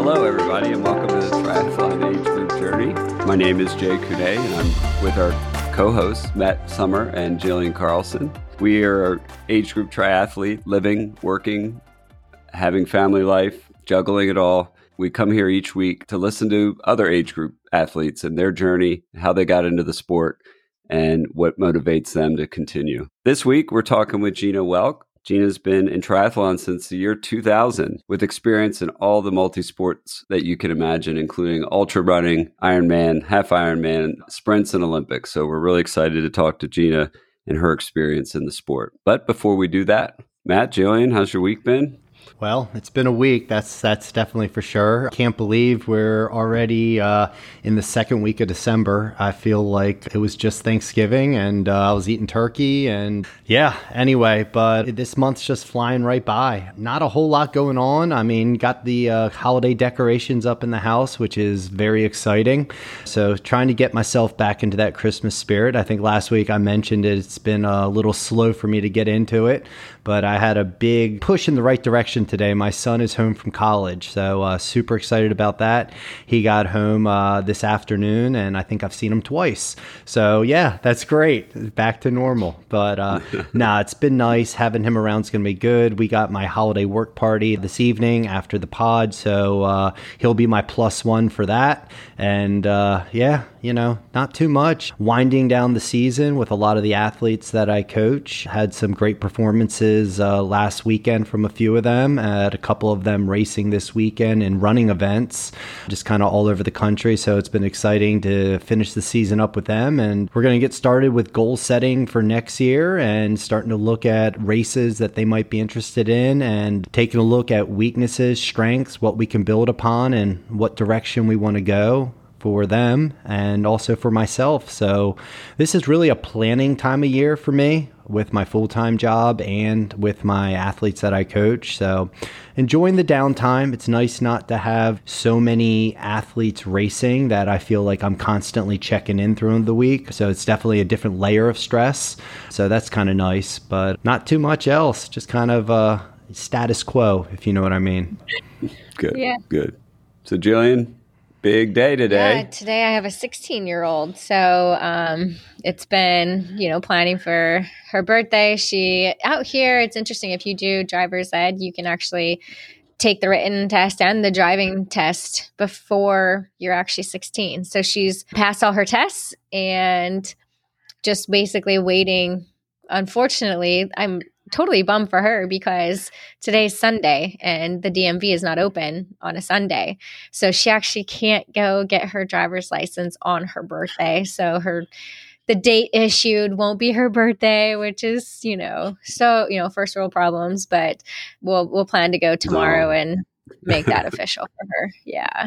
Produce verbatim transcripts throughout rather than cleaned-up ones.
Hello, everybody, and welcome to the Triathlon Age Group Journey. My name is Jay Coudet, and I'm with our co-hosts, Matt Summer and Jillian Carlson. We are age group triathlete, living, working, having family life, juggling it all. We come here each week to listen to other age group athletes and their journey, how they got into the sport, and what motivates them to continue. This week, we're talking with Gina Welk. Gina's been in triathlon since the year two thousand, with experience in all the multi-sports that you can imagine, including ultra running, Ironman, half Ironman, sprints, and Olympics. So we're really excited to talk to Gina and her experience in the sport. But before we do that, Matt, Jillian, how's your week been? Well, it's been a week. That's that's definitely for sure. Can't believe we're already uh, in the second week of December. I feel like it was just Thanksgiving and uh, I was eating turkey and yeah, anyway, but this month's just flying right by. Not a whole lot going on. I mean, got the uh, holiday decorations up in the house, which is very exciting. So trying to get myself back into that Christmas spirit. I think last week I mentioned it, it's been a little slow for me to get into it, but I had a big push in the right direction today. My son is home from college, so uh, super excited about that. He got home uh, this afternoon, and I think I've seen him twice. So yeah, that's great. Back to normal. But uh, nah, it's been nice. Having him around is going to be good. We got my holiday work party this evening after the pod, so uh, he'll be my plus one for that. And uh, yeah, you know, not too much. Winding down the season with a lot of the athletes that I coach. Had some great performances uh, last weekend from a few of them. Had a couple of them racing this weekend in running events, just kind of all over the country. So it's been exciting to finish the season up with them. And we're going to get started with goal setting for next year and starting to look at races that they might be interested in and taking a look at weaknesses, strengths, what we can build upon and what direction we want to go for them and also for myself. So this is really a planning time of year for me with my full-time job and with my athletes that I coach. So enjoying the downtime. It's nice not to have so many athletes racing that I feel like I'm constantly checking in through the week. So it's definitely a different layer of stress. So that's kind of nice, but not too much else. Just kind of uh, status quo, if you know what I mean. Good, yeah. Good. So Jillian, big day today. Yeah, today I have a sixteen-year-old. So um, it's been, you know, planning for her birthday. She, out here, it's interesting. If you do driver's ed, you can actually take the written test and the driving test before you're actually sixteen. So she's passed all her tests and just basically waiting. Unfortunately, I'm totally bummed for her because today's Sunday and the D M V is not open on a Sunday. So she actually can't go get her driver's license on her birthday. So her the date issued won't be her birthday, which is, you know, so, you know, first world problems, but we'll we'll plan to go tomorrow no. and make that official for her. Yeah.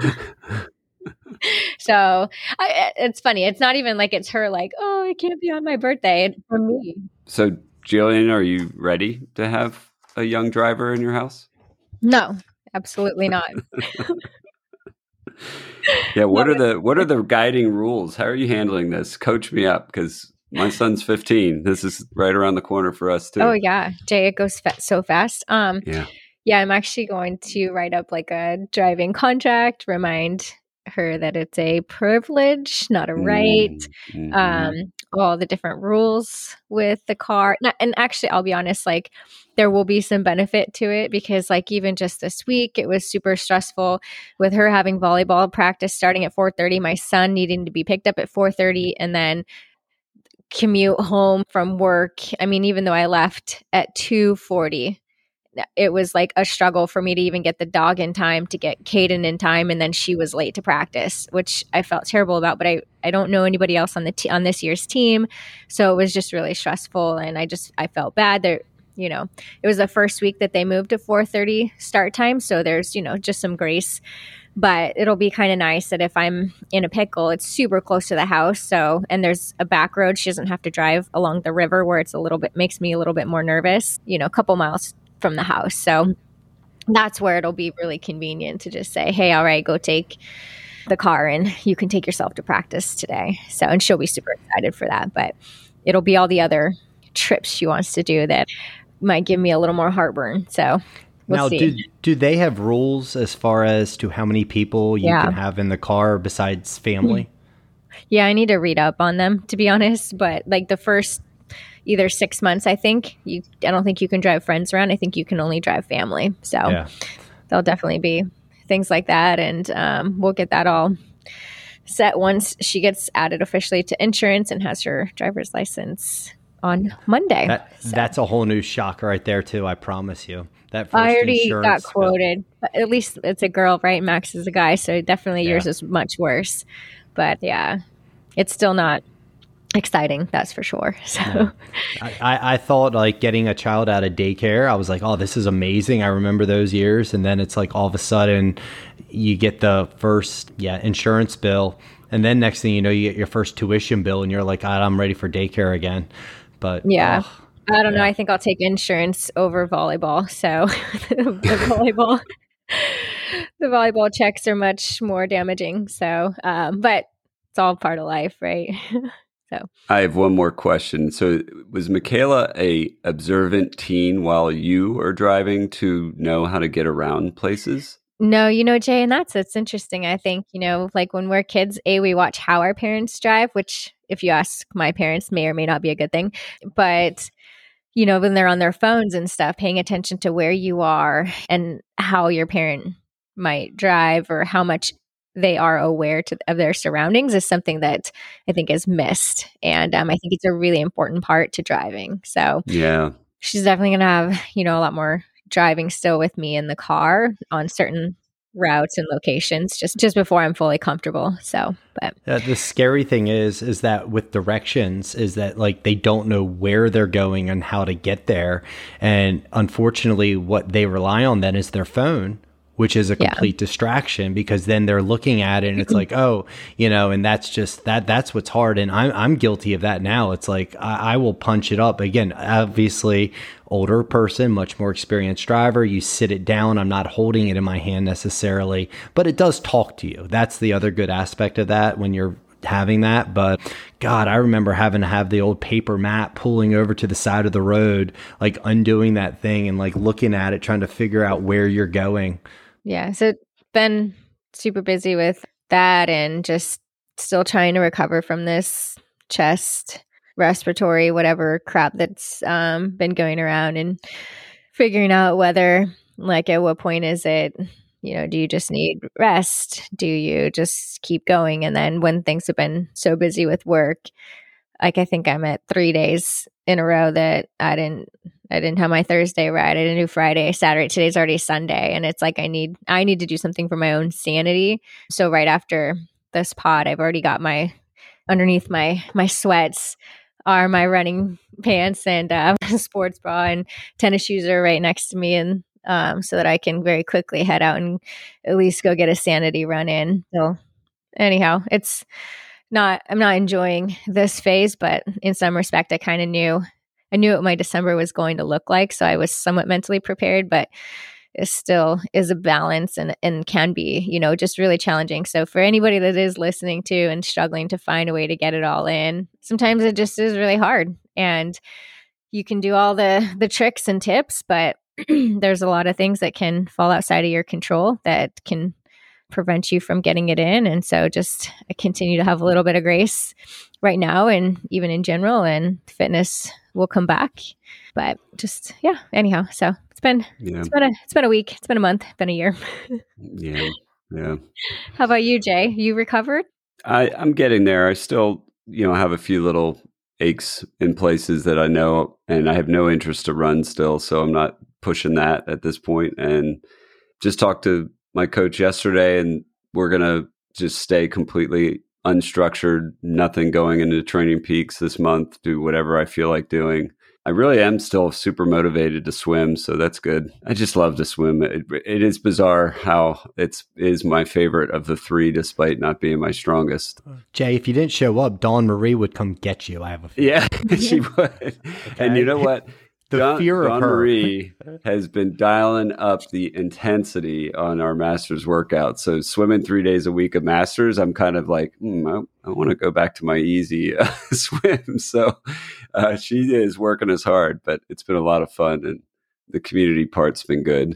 So I, it's funny. It's not even like it's her like, oh, it can't be on my birthday. It's for me. So Jillian, are you ready to have a young driver in your house? No, absolutely not. Yeah, what are the what are the guiding rules? How are you handling this? Coach me up, because my son's fifteen. This is right around the corner for us too. Oh yeah, Jay, it goes fa- so fast. Um, yeah, yeah, I'm actually going to write up like a driving contract. Remind her that it's a privilege, not a right. Mm-hmm. Um, all the different rules with the car. And actually, I'll be honest, like there will be some benefit to it because like even just this week, it was super stressful with her having volleyball practice starting at four thirty, my son needing to be picked up at four thirty and then commute home from work. I mean, even though I left at two forty, it was like a struggle for me to even get the dog in time to get Kaden in time. And then she was late to practice, which I felt terrible about, but I, I don't know anybody else on the t- on this year's team. So it was just really stressful. And I just, I felt bad there. You know, it was the first week that they moved to four thirty start time. So there's, you know, just some grace, but it'll be kind of nice that if I'm in a pickle, it's super close to the house. So, and there's a back road. She doesn't have to drive along the river where it's a little bit, makes me a little bit more nervous, you know, a couple miles from the house. So that's where it'll be really convenient to just say, hey, all right, go take the car and you can take yourself to practice today. So, and she'll be super excited for that, but it'll be all the other trips she wants to do that might give me a little more heartburn. So we'll Now, see. do do they have rules as far as to how many people you Yeah. can have in the car besides family? Yeah, I need to read up on them, to be honest. But like the first either six months, I think you. I don't think you can drive friends around. I think you can only drive family. So Yeah. there'll definitely be things like that, and um, we'll get that all set once she gets added officially to insurance and has her driver's license on Monday. That So that's a whole new shock right there too. I promise you. That first I already got insurance bill. quoted. But at least it's a girl, right? Max is a guy, so definitely yours Yeah. is much worse. But yeah, it's still not exciting, that's for sure. So No. I, I, I thought like getting a child out of daycare, I was like, oh, this is amazing. I remember those years. And then it's like all of a sudden you get the first yeah insurance bill. And then next thing you know, you get your first tuition bill and you're like, God, I'm ready for daycare again. But yeah. oh, I don't know. yeah. I think I'll take insurance over volleyball. So the volleyball, the volleyball checks are much more damaging. So, um, but it's all part of life, right? So I have one more question. So was Michaela a observant teen while you are driving to know how to get around places? no, you know, Jay, and that's it's interesting. I think, you know, like when we're kids, A, we watch how our parents drive, which if you ask my parents may or may not be a good thing. But you know, when they're on their phones and stuff, paying attention to where you are and how your parent might drive or how much they are aware to, of their surroundings is something that I think is missed. And um, I think it's a really important part to driving. So Yeah. she's definitely going to have, you know, a lot more driving still with me in the car on certain routes and locations just just before I'm fully comfortable. So, but Uh, the scary thing is, is that with directions, is that like they don't know where they're going and how to get there, and unfortunately, what they rely on then is their phone, which is a Yeah. complete distraction because then they're looking at it and it's like, oh, you know, and that's just that that's what's hard. And I'm I'm guilty of that now. It's like I, I will punch it up again. Obviously, older person, much more experienced driver. You sit it down. I'm not holding it in my hand necessarily, but it does talk to you. That's the other good aspect of that when you're having that. But God, I remember having to have the old paper map pulling over to the side of the road, like undoing that thing and like looking at it, trying to figure out where you're going. yeah, so been super busy with that and just still trying to recover from this chest, respiratory, whatever crap that's um, been going around and figuring out whether, like, at what point is it, you know, do you just need rest? Do you just keep going? And then when things have been so busy with work, like I think I'm at three days in a row that I didn't I didn't have my Thursday right. I didn't do Friday, Saturday. Today's already Sunday. And it's like I need I need to do something for my own sanity. So right after this pod, I've already got my underneath my my sweats are my running pants and uh, sports bra and tennis shoes are right next to me, and um, so that I can very quickly head out and at least go get a sanity run in. So anyhow, it's not I'm not enjoying this phase, but in some respect, I kind of knew I knew what my December was going to look like, so I was somewhat mentally prepared, but it still is a balance and, and can be, you know, just really challenging. So for anybody that is listening to and struggling to find a way to get it all in, sometimes it just is really hard. And you can do all the the tricks and tips, but there's a lot of things that can fall outside of your control that can prevent you from getting it in. And so just I continue to have a little bit of grace right now and even in general, and fitness will come back. But just yeah, anyhow. So it's been Yeah. it's been a it's been a week, it's been a month, been a year. Yeah. Yeah. How about you, Jay? You recovered? I, I'm getting there. I still, you know, have a few little aches in places that I know, and I have no interest to run still. So I'm not pushing that at this point. And just talked to my coach yesterday, and we're going to just stay completely unstructured, nothing going into Training Peaks this month, do whatever I feel like doing. I really am still super motivated to swim, so that's good. I just love to swim. It, it is bizarre how it's is my favorite of the three, despite not being my strongest. Jay, if you didn't show up, Dawn Marie would come get you. I have a feeling. Yeah, she would. And you know what? The Dawn, fear of Dawn her. Marie has been dialing up the intensity on our Masters workout. So swimming three days a week of Masters, I'm kind of like, hmm, I, I want to go back to my easy uh, swim. So uh, she is working us hard, but it's been a lot of fun, and the community part's been good.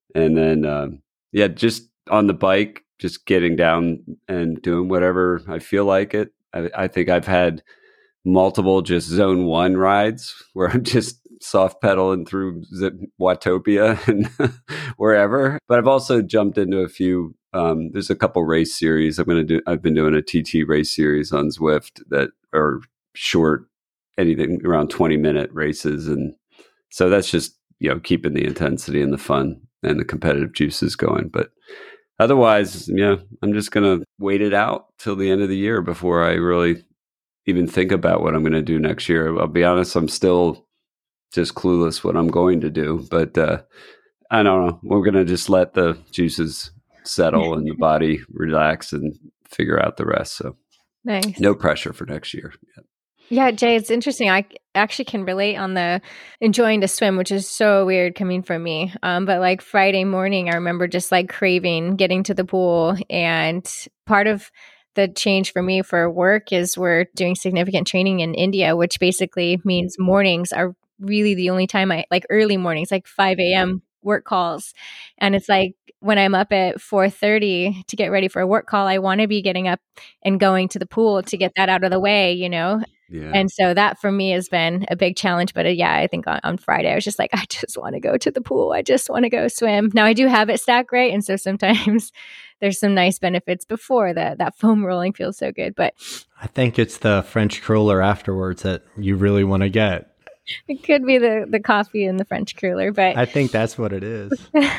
And then, um, yeah, just on the bike, just getting down and doing whatever I feel like it. I, I think I've had multiple just zone one rides where I'm just soft pedaling through Z- Watopia and wherever. But I've also jumped into a few. Um, there's a couple race series. I'm going to do. I've been doing a T T race series on Zwift that are short, anything around twenty minute races, and so that's just you know keeping the intensity and the fun and the competitive juices going. But otherwise, yeah, I'm just going to wait it out till the end of the year before I really even think about what I'm going to do next year. I'll be honest, I'm still just clueless what I'm going to do, but uh, I don't know. We're going to just let the juices settle and the body relax and figure out the rest. So Nice. No pressure for next year. Yeah. Yeah, Jay, it's interesting. I actually can relate on the enjoying to swim, which is so weird coming from me. Um, but like Friday morning, I remember just like craving getting to the pool. And part of the change for me for work is we're doing significant training in India, which basically means mornings are really the only time I like early mornings, like five a.m. work calls. And it's like when I'm up at four thirty to get ready for a work call, I want to be getting up and going to the pool to get that out of the way, you know? Yeah. And so that for me has been a big challenge. But uh, yeah, I think on, on Friday, I was just like, I just want to go to the pool. I just want to go swim. Now I do have it stacked right. And so sometimes there's some nice benefits before that. That foam rolling feels so good. But I think it's the French cruller afterwards that you really want to get. it could be the, the coffee and the French cruller. But I think that's what it is.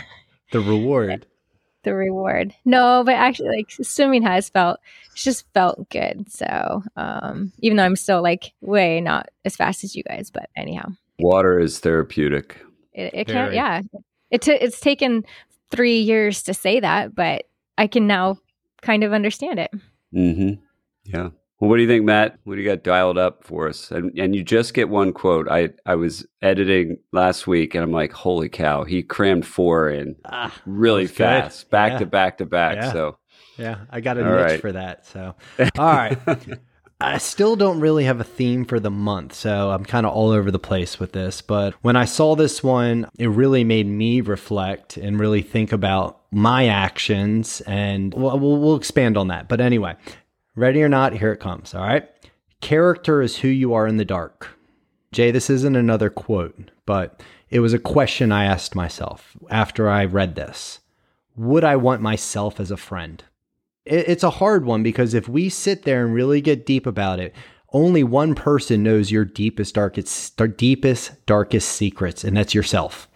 The reward. The reward. No, but actually like swimming has felt, it's just felt good. So um, even though I'm still like way not as fast as you guys, but anyhow. Water is therapeutic. It, it can't, yeah. It t- it's taken three years to say that, but I can now kind of understand it. Mm-hmm. Yeah. Well, what do you think, Matt? What do you got dialed up for us? And and you just get one quote. I, I was editing last week and I'm like, holy cow, he crammed four in ah, really fast, good. back yeah. to back to back. Yeah. So yeah, I got a All niche right. for that. So all right. I still don't really have a theme for the month, so I'm kind of all over the place with this. But when I saw this one, it really made me reflect and really think about my actions, and we'll, we'll, we'll expand on that. But anyway, ready or not, here it comes, all right? Character is who you are in the dark. Jay, this isn't another quote, but it was a question I asked myself after I read this. Would I want myself as a friend? It's a hard one because if we sit there and really get deep about it, only one person knows your deepest, darkest, deepest, darkest secrets, and that's yourself.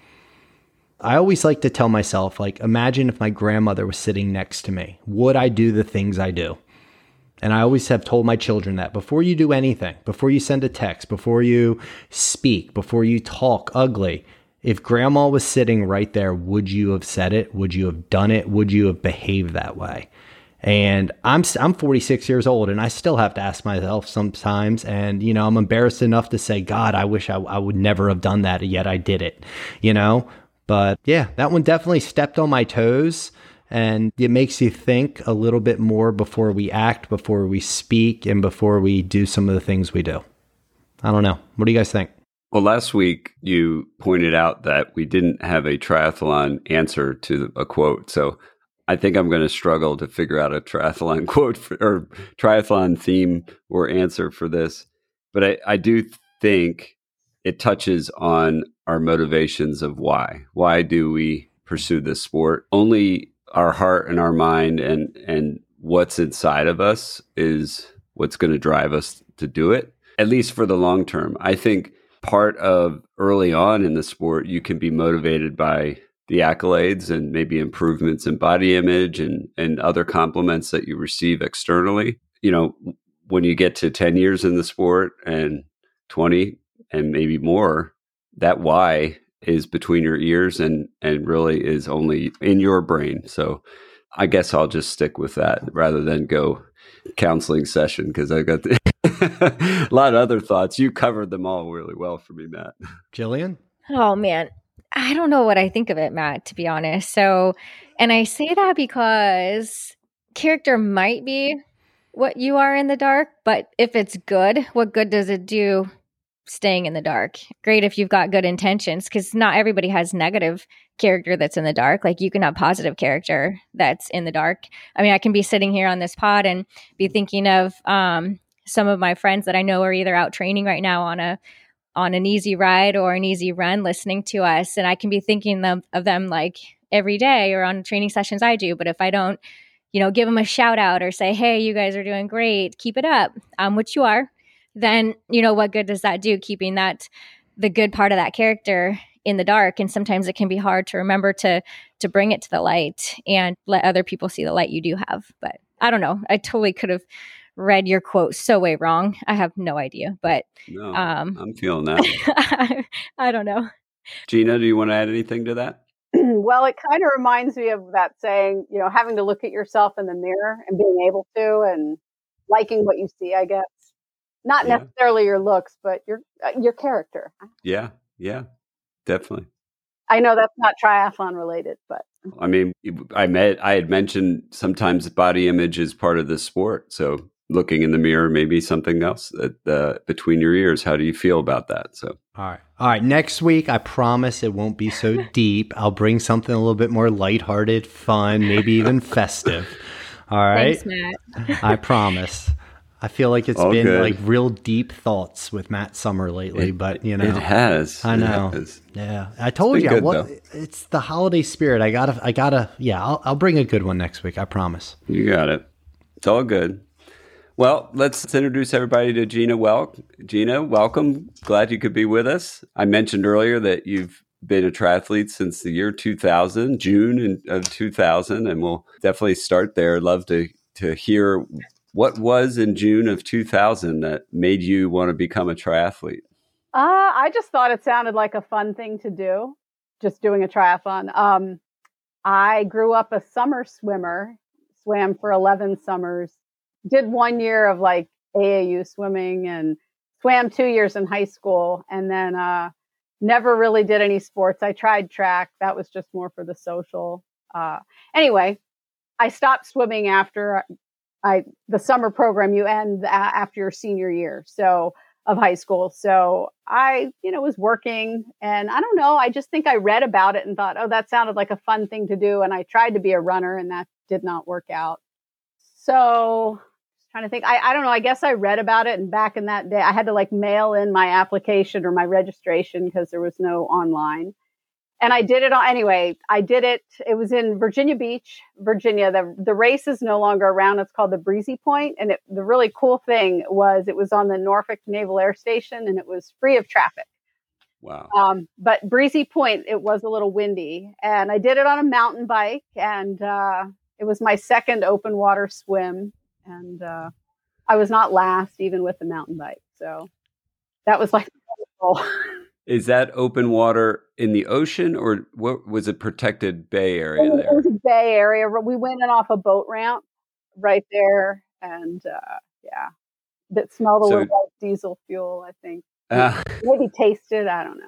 I always like to tell myself, like, imagine if my grandmother was sitting next to me. Would I do the things I do? And I always have told my children that before you do anything, before you send a text, before you speak, before you talk ugly, if grandma was sitting right there, would you have said it? Would you have done it? Would you have behaved that way? And I'm I'm forty-six years old, and I still have to ask myself sometimes. And you know, I'm embarrassed enough to say, God, I wish I, I would never have done that. Yet I did it. You know, but yeah, that one definitely stepped on my toes, and it makes you think a little bit more before we act, before we speak, and before we do some of the things we do. I don't know. What do you guys think? Well, last week you pointed out that we didn't have a triathlon answer to a quote, so I think I'm going to struggle to figure out a triathlon quote for, or triathlon theme or answer for this. But I, I do think it touches on our motivations of why. Why do we pursue this sport? Only our heart and our mind and, and what's inside of us is what's going to drive us to do it, at least for the long term. I think part of early on in the sport, you can be motivated by the accolades and maybe improvements in body image and, and other compliments that you receive externally. You know, when you get to ten years in the sport and twenty and maybe more, that why is between your ears and, and really is only in your brain. So I guess I'll just stick with that rather than go counseling session because I got the a lot of other thoughts. You covered them all really well for me, Matt. Jillian? Oh, man. I don't know what I think of it, Matt, to be honest. So, and I say that because character might be what you are in the dark, but if it's good, what good does it do staying in the dark. Great if you've got good intentions, because not everybody has negative character that's in the dark. Like, you can have positive character that's in the dark. I mean, I can be sitting here on this pod and be thinking of um, some of my friends that I know are either out training right now on a on an easy ride or an easy run listening to us. And I can be thinking them, of them like every day or on training sessions I do. But if I don't, you know, give them a shout out or say, hey, you guys are doing great, keep it up, um, which you are, then, you know, what good does that do? Keeping that, the good part of that character in the dark. And sometimes it can be hard to remember to, to bring it to the light and let other people see the light you do have. But I don't know. I totally could have read your quote so way wrong. I have no idea, but No, um, I'm feeling that. I, I don't know. Gina, do you want to add anything to that? Well, it kind of reminds me of that saying, you know, having to look at yourself in the mirror and being able to, and liking what you see, I guess. Not Yeah. necessarily your looks, but your uh, your character. Yeah, yeah, definitely. I know that's not triathlon related, but I mean, I met, I had mentioned sometimes body image is part of the sport. So looking in the mirror, maybe something else that uh, between your ears. How do you feel about that? So, All right. All right. Next week, I promise it won't be so deep. I'll bring something a little bit more lighthearted, fun, maybe even festive. All right. Thanks, Matt. I promise. I feel like it's All been good. like real deep thoughts with Matt Summer lately, It- but you know, it has. I It know. has. Yeah, I told been you. good, What, though. it's the holiday spirit. I gotta, I gotta. Yeah, I'll, I'll bring a good one next week. I promise. You got it. It's all good. Well, let's introduce everybody to Gina Welk. Gina, welcome. Glad you could be with us. I mentioned earlier that you've been a triathlete since the year two thousand, June in- of two thousand, and we'll definitely start there. Love to to hear what was in June of two thousand that made you want to become a triathlete. uh, I just thought it sounded like a fun thing to do, just doing a triathlon. Um, I grew up a summer swimmer, swam for eleven summers, did one year of like A A U swimming, and swam two years in high school, and then uh, never really did any sports. I tried track. That was just more for the social. Uh, anyway, I stopped swimming after I the summer program. You end a- after your senior year, so of high school. So I, you know, was working, and I don't know. I just think I read about it and thought, oh, that sounded like a fun thing to do. And I tried to be a runner, and that did not work out. So trying to think, I, I don't know. I guess I read about it, and back in that day, I had to like mail in my application or my registration because there was no online. And I did it all anyway. I did it. It was in Virginia Beach, Virginia. The the race is no longer around. It's called the Breezy Point. And it, the really cool thing was it was on the Norfolk Naval Air Station, and it was free of traffic. Wow. Um, but Breezy Point, it was a little windy. And I did it on a mountain bike. And uh, it was my second open water swim. And uh, I was not last, even with the mountain bike. So that was like wonderful. Is that open water in the ocean, or what was it, protected bay area It was, it there? was a bay area. We went in off a boat ramp right there, and uh, yeah, that smelled a So- little like diesel fuel. I think Ah. maybe tasted. I don't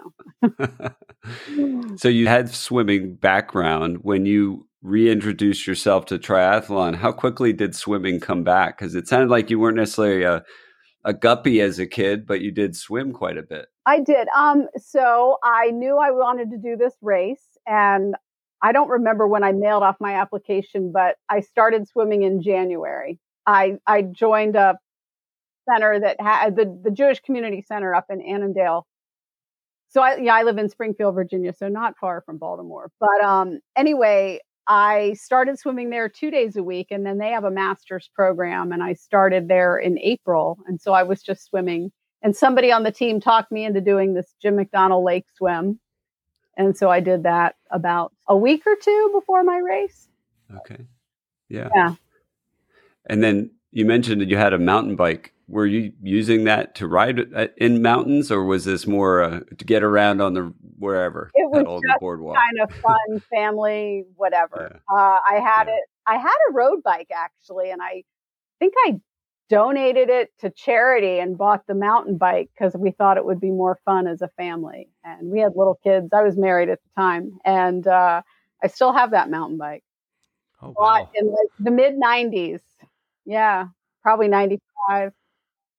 know. So you had swimming background. When you reintroduced yourself to triathlon, how quickly did swimming come back? Because it sounded like you weren't necessarily a, a guppy as a kid, but you did swim quite a bit. I did. Um, so I knew I wanted to do this race, and I don't remember when I mailed off my application, but I started swimming in January. I I joined a center that had the, the Jewish Community Center up in Annandale. So I, yeah, I live in Springfield, Virginia, so not far from Baltimore. But um, anyway, I started swimming there two days a week, and then they have a master's program, and I started there in April. And so I was just swimming, and somebody on the team talked me into doing this Jim McDonnell Lake swim. And so I did that about a week or two before my race. Okay. Yeah. Yeah. And then you mentioned that you had a mountain bike. Were you using that to ride in mountains, or was this more uh, to get around on the wherever? It was on just the boardwalk? kind of fun, family, whatever. Yeah. Uh, I had Yeah. it. I had a road bike actually, and I think I donated it to charity and bought the mountain bike because we thought it would be more fun as a family. And we had little kids. I was married at the time, and uh, I still have that mountain bike. Oh Bought wow! in like the mid nineties. Yeah, probably ninety-five.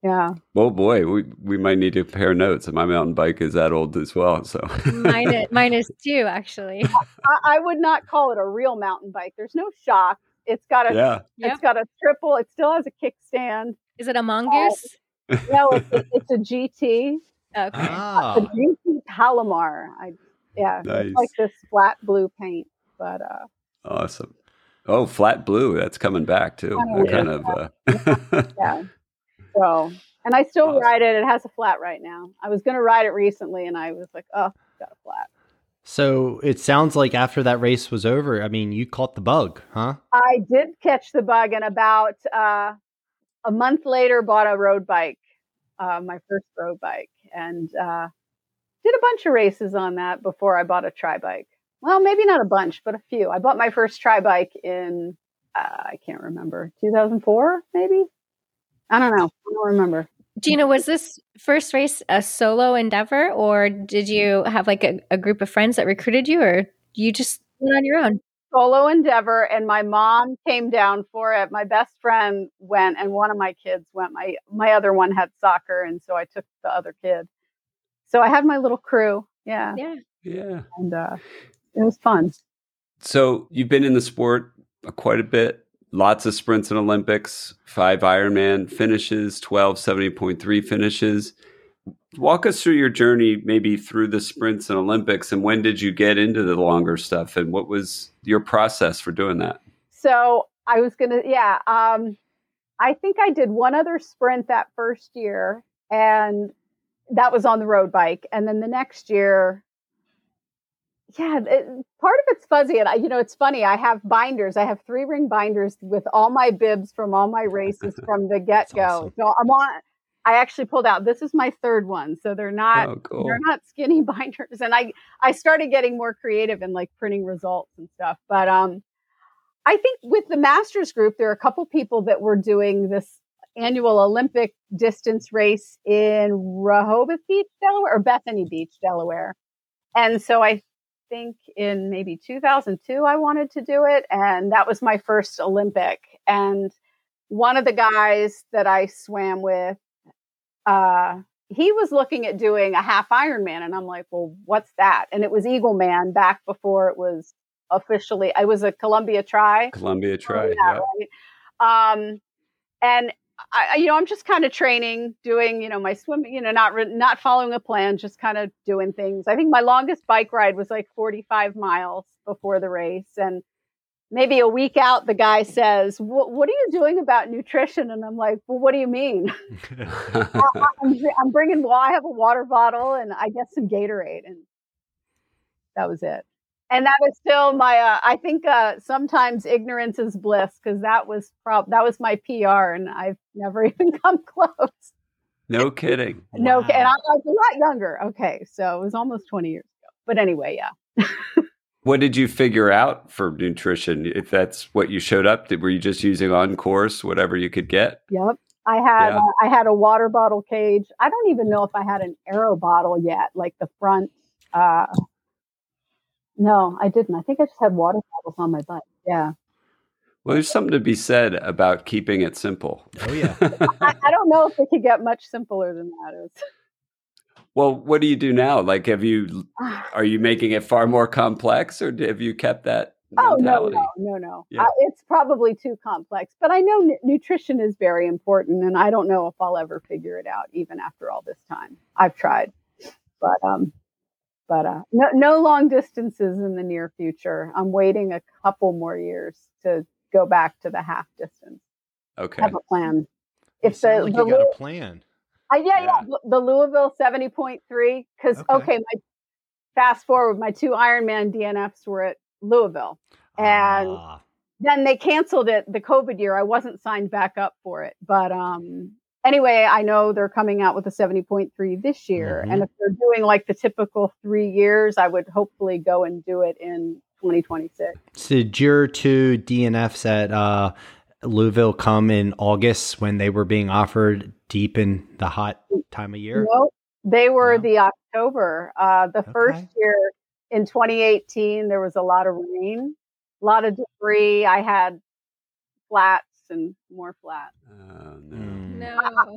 Yeah. Oh boy, we we might need to compare notes. My mountain bike is that old as well. So mine is, mine is too, actually. I, I would not call it a real mountain bike. There's no shock. It's got a yeah. Yep. it's got a triple. It still has a kickstand. Is it a mongoose? No, it's a, it's a G T. Okay. Ah. A G T Palomar. I yeah, Nice. it's like this flat blue paint, but uh, Awesome. Oh, flat blue. That's coming back too. Oh, That yeah. kind of. Uh, yeah. So, and I still Awesome. ride it. It has a flat right now. I was going to ride it recently, and I was like, oh, it's got a flat. So it sounds like after that race was over, I mean, you caught the bug, huh? I did catch the bug, and about uh, a month later, bought a road bike, uh, my first road bike, and uh, did a bunch of races on that before I bought a tri bike. Well, maybe not a bunch, but a few. I bought my first tri bike in, uh, I can't remember, two thousand four, maybe? I don't know. I don't remember. Gina, was this first race a solo endeavor, or did you have like a, a group of friends that recruited you, or you just went on your own? Solo endeavor, and my mom came down for it. My best friend went, and one of my kids went. My my other one had soccer, and so I took the other kid. So I had my little crew. Yeah. Yeah. yeah. And uh, it was fun. So you've been in the sport quite a bit. Lots of sprints and Olympics, five Ironman finishes, twelve seventy point three finishes. Walk us through your journey, maybe through the sprints and Olympics, and when did you get into the longer stuff, and what was your process for doing that? So I was going to, yeah, um, I think I did one other sprint that first year, and that was on the road bike. And then the next year, yeah, it, part of it's fuzzy. And I, you know, it's funny. I have binders. I have three ring binders with all my bibs from all my races from the get go. Awesome. So I'm on, I actually pulled out, this is my third one. So they're not, Oh, cool. they're not skinny binders. And I, I started getting more creative and like printing results and stuff. But, um, I think with the Masters group, there are a couple people that were doing this annual Olympic distance race in Rehoboth Beach, Delaware, or Bethany Beach, Delaware. And so I think in maybe two thousand two, I wanted to do it. And that was my first Olympic. And one of the guys that I swam with, uh, he was looking at doing a half Ironman. And I'm like, well, what's that? And it was Eagle Man back before it was officially, I was a Columbia Tri. Columbia Tri, yeah. yeah. Right? Um, and I, you know, I'm just kind of training, doing, you know, my swimming, you know, not, re- not following a plan, just kind of doing things. I think my longest bike ride was like forty-five miles before the race. And maybe a week out, the guy says, what are you doing about nutrition? And I'm like, well, what do you mean? I, I'm, I'm bringing, well, I have a water bottle and I get some Gatorade, and that was it. And that is still my, uh, I think uh, sometimes ignorance is bliss, because that was prob- that was my P R, and I've never even come close. No kidding. No, Wow. and I, I was a lot younger. Okay, so it was almost twenty years ago. But anyway, yeah. What did you figure out for nutrition? If that's what you showed up to, were you just using on course, whatever you could get? Yep. I had Yeah. uh, I had a water bottle cage. I don't even know if I had an Aero bottle yet, like the front. Uh, no, I didn't. I think I just had water bottles on my bike. Yeah. Well, there's something to be said about keeping it simple. Oh, yeah. I, I don't know if it could get much simpler than that. It was, Well, what do you do now? Like, have you, are you making it far more complex, or have you kept that oh, no, mentality? no, no, no. Yeah. Uh, it's probably too complex. But I know n- nutrition is very important, and I don't know if I'll ever figure it out, even after all this time. I've tried. But, um, but uh, no, no long distances in the near future. I'm waiting a couple more years to go back to the half distance. Okay. Have a plan. You If sound the, like the you got Lou- a plan. uh, yeah, Yeah. yeah, the Louisville seventy point three. Because Okay. okay, my fast forward, my two Ironman D N Fs were at Louisville, and Ah. then they canceled it the COVID year. I wasn't signed back up for it, but um, anyway, I know they're coming out with a seventy point three this year, Mhm. and if they're doing like the typical three years, I would hopefully go and do it in twenty twenty-six. So did your two D N Fs at uh, Louisville come in August when they were being offered deep in the hot time of year? No, they were No? the October. Uh, the first Okay. year in twenty eighteen, there was a lot of rain, a lot of debris. I had flats and more flats. Oh, no. Mm. No.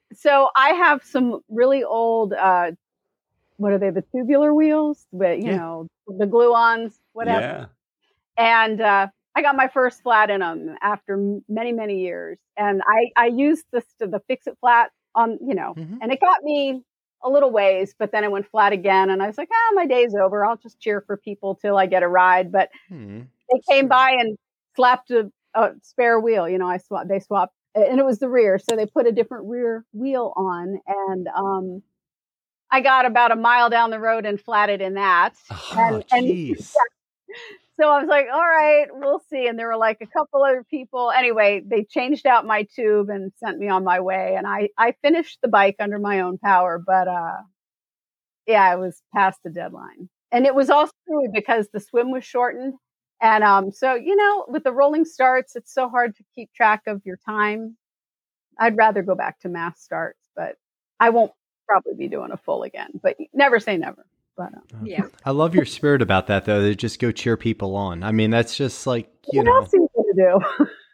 so I have some really old, uh, what are they, the tubular wheels, but you yeah. know, the glue-ons, whatever. Yeah. And uh, I got my first flat in them after many, many years. And I, I used this to the fix-it flat on, you know, mm-hmm. and it got me a little ways, but then it went flat again. And I was like, ah, my day's over. I'll just cheer for people till I get a ride. But hmm. they came by and slapped a, a spare wheel. You know, I swapped, they swapped, and it was the rear. So they put a different rear wheel on. And um, I got about a mile down the road and flatted in that. Oh, and, and yeah. So I was like, all right, we'll see. And there were like a couple other people. Anyway, they changed out my tube and sent me on my way. And I, I finished the bike under my own power. But uh, yeah, I was past the deadline. And it was also because the swim was shortened. And um, so, you know, with the rolling starts, it's so hard to keep track of your time. I'd rather go back to mass starts, but I won't probably be doing a full again. But never say never. But, um, yeah, I love your spirit about that, though. To just go cheer people on. I mean, that's just like, you what know. What else are you going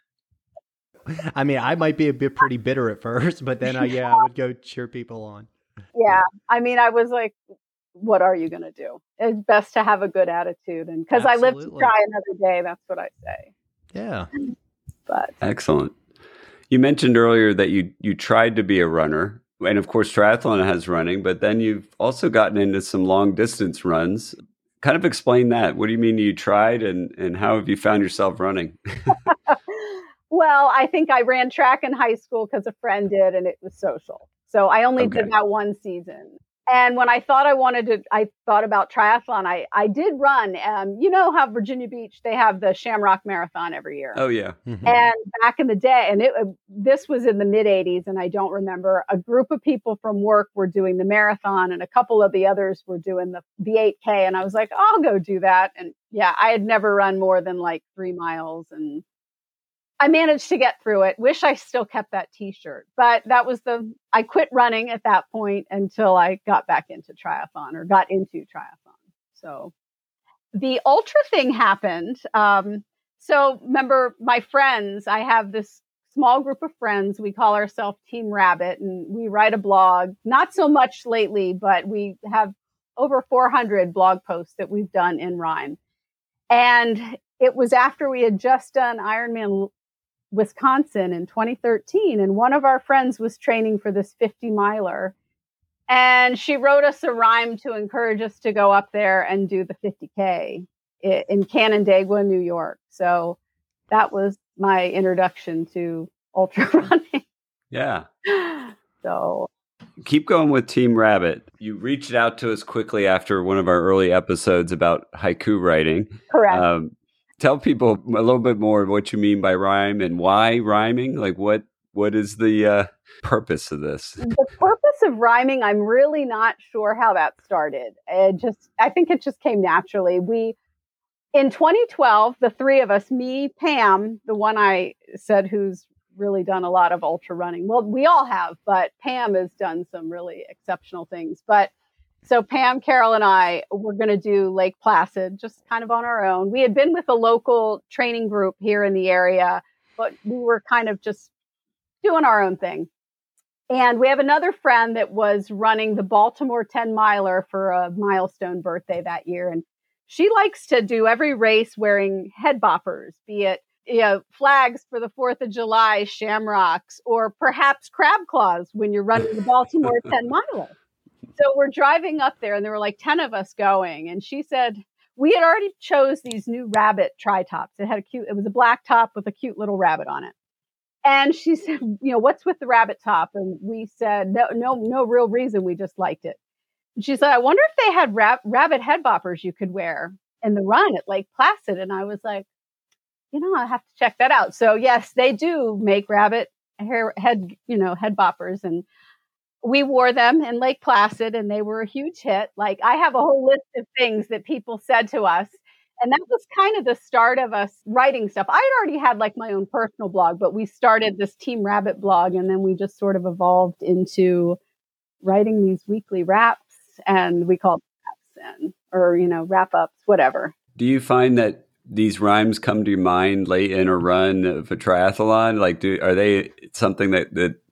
to do? I mean, I might be a bit pretty bitter at first, but then I, yeah, I would go cheer people on. Yeah. I mean, I was like, what are you going to do? It's best to have a good attitude. And because I live to try another day, that's what I say. Yeah. But excellent. You mentioned earlier that you, you tried to be a runner. And of course, triathlon has running, but then you've also gotten into some long distance runs. Kind of explain that. What do you mean you tried, and, and how have you found yourself running? Well, I think I ran track in high school because a friend did, and it was social. So I only okay. did that one season. And when I thought I wanted to, I thought about triathlon. I, I did run. Um, you know how Virginia Beach, they have the Shamrock Marathon every year. Oh, yeah. Mm-hmm. And back in the day, and it, this was in the mid eighties, and I don't remember, a group of people from work were doing the marathon, and a couple of the others were doing the, the eight K. And I was like, I'll go do that. And yeah, I had never run more than like three miles. And I managed to get through it. Wish I still kept that t-shirt, but that was the, I quit running at that point until I got back into triathlon or got into triathlon. So the ultra thing happened. Um, so remember my friends, I have this small group of friends. We call ourselves Team Rabbit, and we write a blog, not so much lately, but we have over four hundred blog posts that we've done in rhyme. And it was after we had just done Ironman Wisconsin in twenty thirteen, and one of our friends was training for this fifty miler, and she wrote us a rhyme to encourage us to go up there and do the fifty K in Canandaigua, New York. So that was my introduction to ultra running. Yeah. So keep going with Team Rabbit. You reached out to us quickly after one of our early episodes about haiku writing. Correct. Um, Tell people a little bit more of what you mean by rhyme and why rhyming. Like what what is the uh, purpose of this? The purpose of rhyming, I'm really not sure how that started. It just, I think it just came naturally. We, in twenty twelve, the three of us, me, Pam, the one I said who's really done a lot of ultra running. Well, we all have, but Pam has done some really exceptional things. But so Pam, Carol, and I were going to do Lake Placid just kind of on our own. We had been with a local training group here in the area, but we were kind of just doing our own thing. And we have another friend that was running the Baltimore ten miler for a milestone birthday that year. And she likes to do every race wearing head boppers, be it, you know, flags for the fourth of July, shamrocks, or perhaps crab claws when you're running the Baltimore ten miler. So we're driving up there, and there were like ten of us going. And she said, we had already chose these new rabbit tri-tops. It had a cute, it was a black top with a cute little rabbit on it. And she said, you know, what's with the rabbit top? And we said, no, no, no real reason. We just liked it. And she said, I wonder if they had rab- rabbit head boppers you could wear in the run at Lake Placid. And I was like, you know, I have to check that out. So yes, they do make rabbit hair, head, you know, head boppers. And we wore them in Lake Placid, and they were a huge hit. Like, I have a whole list of things that people said to us. And that was kind of the start of us writing stuff. I had already had like my own personal blog, but we started this Team Rabbit blog, and then we just sort of evolved into writing these weekly raps, and we called them raps, and, or, you know, wrap ups, whatever. Do you find that these rhymes come to your mind late in a run of a triathlon? Like, do are they something that, that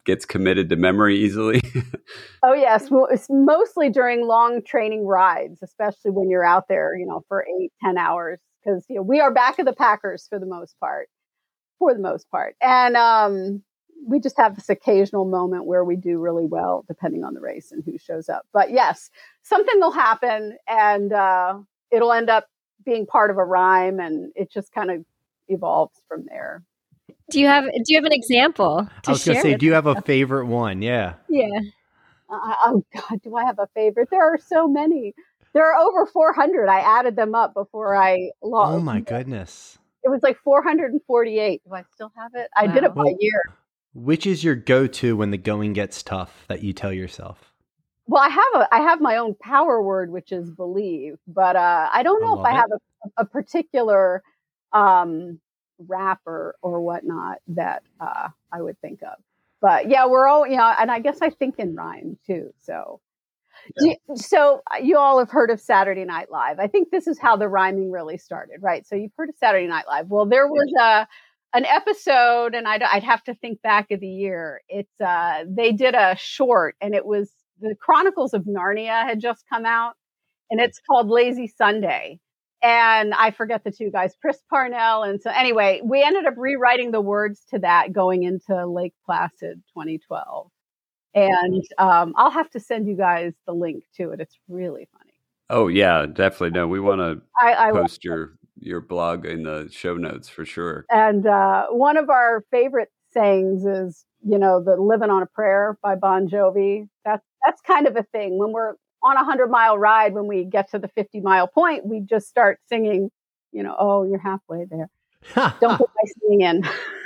gets committed to memory easily? Oh, yes. Well, it's mostly during long training rides, especially when you're out there, you know, for eight, ten hours, because, you know, we are back of the packers for the most part, for the most part. And um, we just have this occasional moment where we do really well, depending on the race and who shows up. But yes, something will happen and uh, it'll end up being part of a rhyme, and it just kind of evolves from there. Do you have Do you have an example? I was going to say, do you have a favorite one? Yeah. Yeah. Uh, oh God, do I have a favorite? There are so many. There are over four hundred. I added them up before I lost. Oh my goodness. It was like four hundred forty-eight. Do I still have it? I Wow. did it by Well, year. Which is your go-to when the going gets tough that you tell yourself? Well, I have a I have my own power word, which is believe, but uh, I don't I know if love I it. have a, a particular um, rapper or whatnot that uh, I would think of. But yeah, we're all, you know, and I guess I think in rhyme too. So, do you- so you all have heard of Saturday Night Live. I think this is how the rhyming really started, right? So you've heard of Saturday Night Live. Well, there was a an episode, and I'd, I'd have to think back of the year. It's uh, they did a short, and it was the Chronicles of Narnia had just come out, and it's called Lazy Sunday. And I forget the two guys, Chris Parnell. And so anyway, we ended up rewriting the words to that going into Lake Placid twenty twelve. And um, I'll have to send you guys the link to it. It's really funny. Oh yeah, definitely. No, we want to I, I post your your blog in the show notes for sure. And uh, one of our favorite sayings is, you know, the "Living on a Prayer" by Bon Jovi. That's that's kind of a thing. When we're on a hundred mile ride, when we get to the fifty mile point, we just start singing, you know, "Oh, you're halfway there. Don't put my singing in."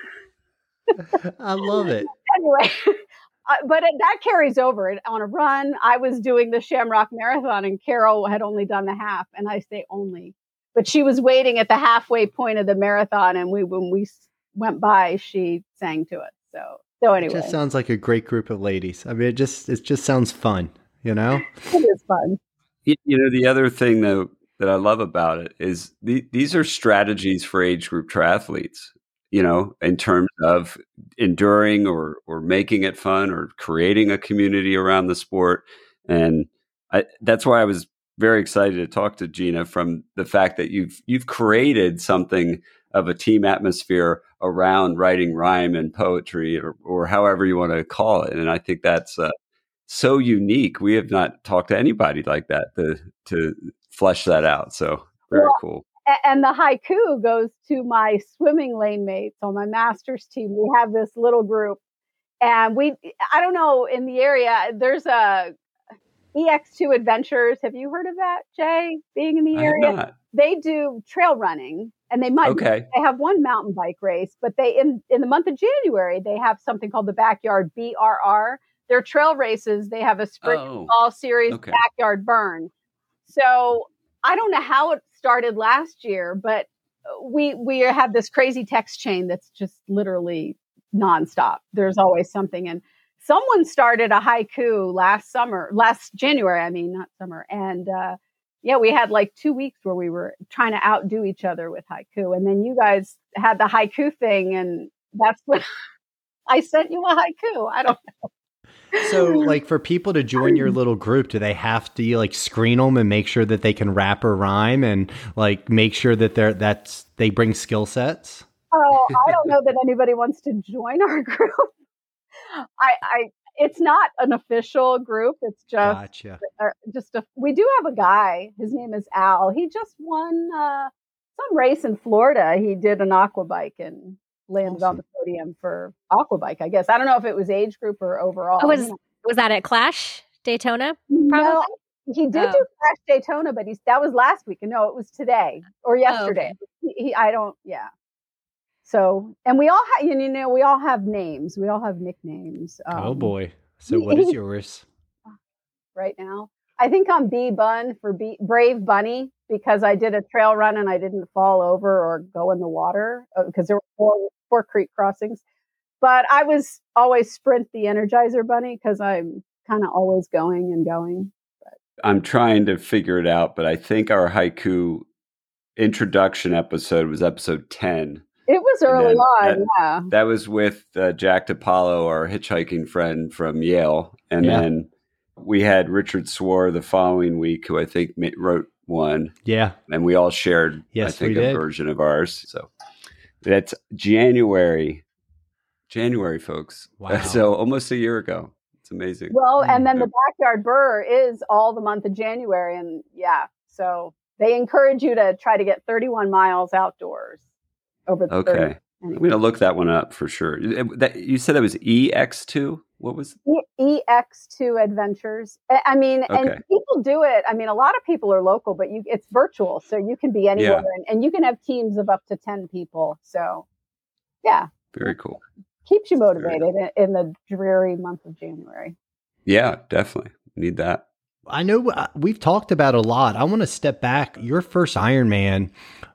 I love it. Anyway, uh, but it, that carries over. It, on a run, I was doing the Shamrock Marathon, and Carol had only done the half, and I say only, but she was waiting at the halfway point of the marathon, and we when we went by, she sang to it. So so anyway, It just sounds like a great group of ladies. I mean, it just it just sounds fun, you know? it is fun. You you know, the other thing though that I love about it is the, these are strategies for age group triathletes, you know, in terms of enduring or or making it fun or creating a community around the sport. And I, that's why I was very excited to talk to Gina, from the fact that you've you've created something of a team atmosphere around writing rhyme and poetry, or, or however you want to call it. And I think that's uh, so unique. We have not talked to anybody like that to to flesh that out. So very Well, cool. a- And the haiku goes to my swimming lane mates on my master's team. We have this little group, and we, I don't know, in the area, there's a E X two Adventures. Have you heard of that, Jay? Being in the I have area, not. they do trail running, and they might, Okay. they have one mountain bike race, but they, in, in the month of January, they have something called the Backyard B R R. They're trail races. They have a spring Oh, and fall series, okay. Backyard Burn. So I don't know how it started last year, but we we have this crazy text chain that's just literally nonstop. There's always something. And someone started a haiku last summer, last January, I mean, not summer. And uh, yeah, we had like two weeks where we were trying to outdo each other with haiku. And then you guys had the haiku thing, and that's when I sent you a haiku. I don't know. So, like, for people to join your little group, do they have to like screen them and make sure that they can rap or rhyme, and like make sure that they're that's they bring skill sets? Oh, I don't know that anybody wants to join our group. I, I, it's not an official group. It's just, Gotcha. uh, just a. We do have a guy. His name is Al. He just won uh, some race in Florida. He did an aqua bike and landed on Awesome. the podium for aqua bike. I guess I don't know if it was age group or overall. Oh, was was that at Clash Daytona? No, Probably. he did Oh. do Crash Daytona, but he's that was last week. No, it was today or yesterday. he, he, I don't. Yeah. So, and we all have, you know, we all have names. We all have nicknames. Um, Oh boy. So, he- what is he- yours? right now? I think I'm B Bun for B, Brave Bunny, because I did a trail run and I didn't fall over or go in the water because there were four, four creek crossings. But I was always Sprint the Energizer Bunny because I'm kind of always going and going. I'm trying to figure it out, but I think our haiku introduction episode was episode ten. It was And early then on, that, yeah. that was with uh, Jack DiPaolo, our hitchhiking friend from Yale. And Yeah. then we had Richard Swore the following week, who I think ma- wrote one. Yeah. And we all shared, Yes, I think, we a did. version of ours. So that's January. January, folks. Wow. So almost a year ago. It's amazing. Well, and then Yeah. the Backyard Burr is all the month of January. And yeah, so they encourage you to try to get thirty-one miles outdoors over the Okay. thirty. I'm going to look that one up for sure. It- that, you said that was E X two? What was it? E X two Adventures. I I mean, Okay. and people do it. I mean, a lot of people are local, but you, it's virtual. So you can be anywhere Yeah. and, and you can have teams of up to ten people. So yeah, Very cool. keeps you Very motivated in, in the dreary month of January. Yeah, definitely. Need that. I know uh, we've talked about a lot. I want to step back. Your first Ironman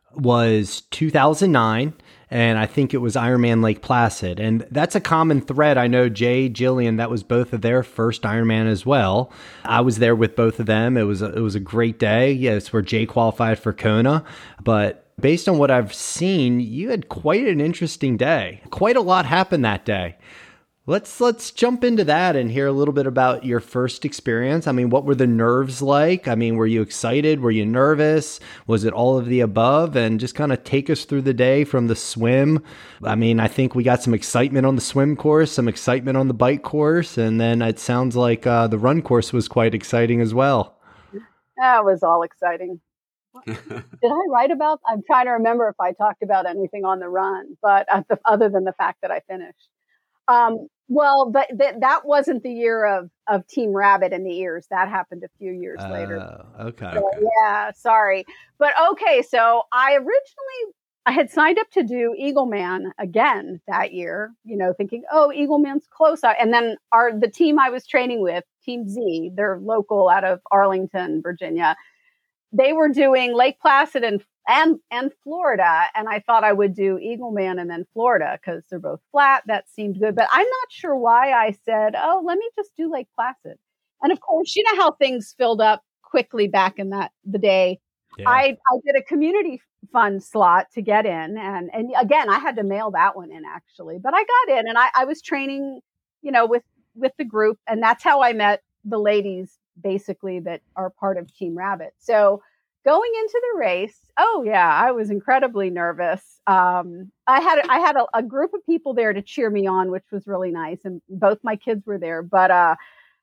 was two thousand nine, and I think it was Ironman Lake Placid. And that's a common thread. I know Jay, Jillian, that was both of their first Ironman as well. I was there with both of them. It was a, it was a great day. Yes, where Jay qualified for Kona. But based on what I've seen, you had quite an interesting day. Quite a lot happened that day. Let's let's jump into that and hear a little bit about your first experience. I mean, what were the nerves like? I mean, were you excited? Were you nervous? Was it all of the above? And just kind of take us through the day from the swim. I mean, I think we got some excitement on the swim course, some excitement on the bike course, and then it sounds like uh, the run course was quite exciting as well. That was all exciting. Did I write about? I'm trying to remember if I talked about anything on the run, but uh, the, other than the fact that I finished. Um, well, but th- that wasn't the year of, of Team Rabbit in the ears. That happened a few years uh, later. Okay. So, yeah, sorry. But okay, so I originally, I had signed up to do Eagleman again that year, you know, thinking, oh, Eagleman's close. And then our the team I was training with, Team Z, they're local out of Arlington, Virginia. They were doing Lake Placid and and and Florida, and I thought I would do Eagleman and then Florida because they're both flat. That seemed good, but I'm not sure why I said, "Oh, let me just do Lake Placid." And of course, you know how things filled up quickly back in that the day. Yeah. I I did a community fund slot to get in, and and again, I had to mail that one in actually, but I got in, and I, I was training, you know, with with the group, and that's how I met the ladies basically that are part of Team Rabbit. So going into the race, oh yeah, I was incredibly nervous. Um, I had I had a, a group of people there to cheer me on, which was really nice, and both my kids were there. But uh,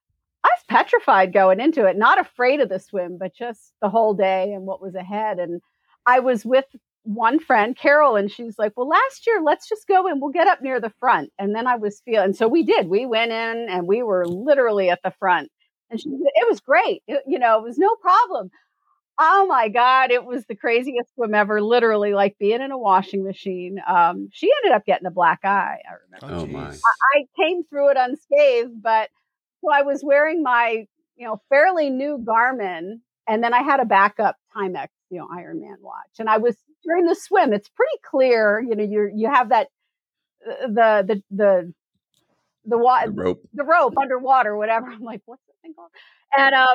I was petrified going into it, not afraid of the swim, but just the whole day and what was ahead. And I was with one friend, Carol, and she's like, "Well, last year, let's just go and we'll get up near the front." And then I was feeling, so we did. We went in and we were literally at the front. And she, it was great. It, you know, it was no problem. Oh my God, it was the craziest swim ever, literally like being in a washing machine. Um, she ended up getting a black eye, I remember. Oh my. I, I came through it unscathed, but so I was wearing my, you know, fairly new Garmin, and then I had a backup Timex, you know, Ironman watch. And I was during the swim, it's pretty clear, you know, you're, you have that, the, the, the, the, wa- the rope, the rope underwater, whatever. I'm like, what's the thing called? And, um,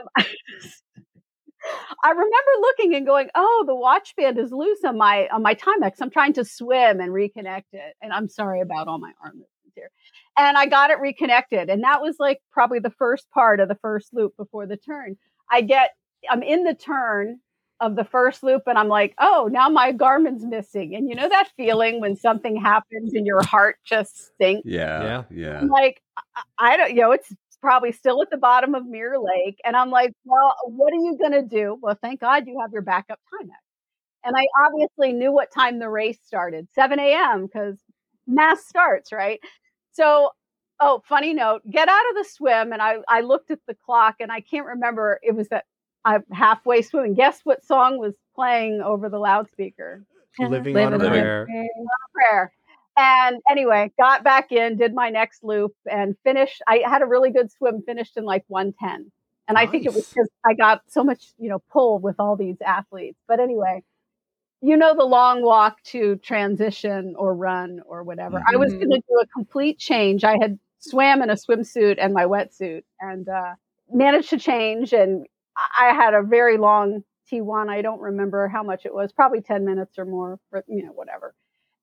I remember looking and going, oh, the watch band is loose on my, on my Timex. I'm trying to swim and reconnect it. And I'm sorry about all my arm movements here. And I got it reconnected. And that was like probably the first part of the first loop before the turn. I get, I'm in the turn of the first loop and I'm like, oh, now my Garmin's missing. And you know that feeling when something happens and your heart just sinks? Yeah. Yeah. Yeah. I'm like, I, I don't, you know, it's probably still at the bottom of Mirror Lake. And I'm like, well, what are you going to do? Well, thank God you have your backup Timex. And I obviously knew what time the race started, seven a.m. because mass starts, right? So, oh, funny note, get out of the swim. And I, I looked at the clock and I can't remember. It was that I'm halfway swimming. Guess what song was playing over the loudspeaker? Living, Living on a Prayer. prayer. And anyway, got back in, did my next loop and finished. I had a really good swim, finished in like one ten. And nice. I think it was because I got so much, you know, pull with all these athletes. But anyway, you know, the long walk to transition or run or whatever. Mm-hmm. I was going to do a complete change. I had swam in a swimsuit and my wetsuit and uh, managed to change. And I had a very long T one. I don't remember how much it was, probably ten minutes or more, for, you know, whatever.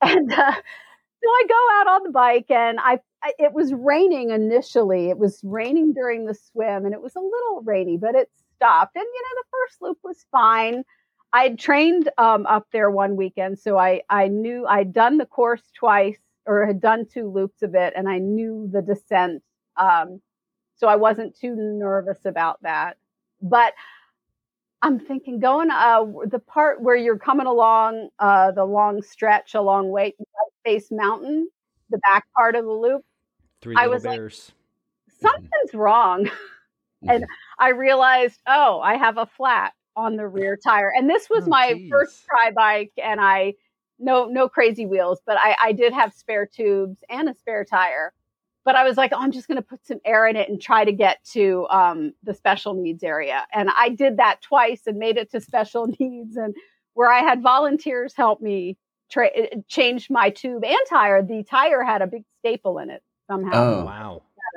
And uh, so I go out on the bike, and I, I it was raining initially. It was raining during the swim, and it was a little rainy, but it stopped. And, you know, the first loop was fine. I had trained um, up there one weekend, so I, I knew I'd done the course twice, or had done two loops of it, and I knew the descent. Um, so I wasn't too nervous about that. But I'm thinking going uh, the part where you're coming along uh, the long stretch along White Face Mountain, the back part of the loop. Three I little was bears. like, something's wrong. And I realized, oh, I have a flat on the rear tire. And this was Oh, my geez. first tri bike, and I no no crazy wheels, but I, I did have spare tubes and a spare tire. But I was like, oh, I'm just going to put some air in it and try to get to um, the special needs area. And I did that twice and made it to special needs, and where I had volunteers help me tra- change my tube and tire. The tire had a big staple in it somehow. Oh. Wow.